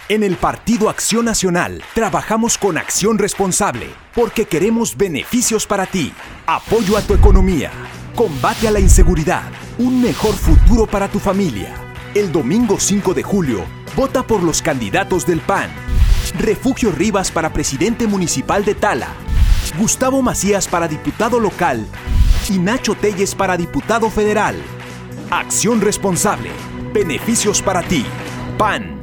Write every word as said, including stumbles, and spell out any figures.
En el Partido Acción Nacional trabajamos con acción responsable porque queremos beneficios para ti, apoyo a tu economía, combate a la inseguridad, un mejor futuro para tu familia. El domingo cinco de julio, vota por los candidatos del P A N. Refugio Rivas para presidente municipal de Tala, Gustavo Macías para diputado local y Nacho Telles para diputado federal. Acción responsable, beneficios para ti. P A N.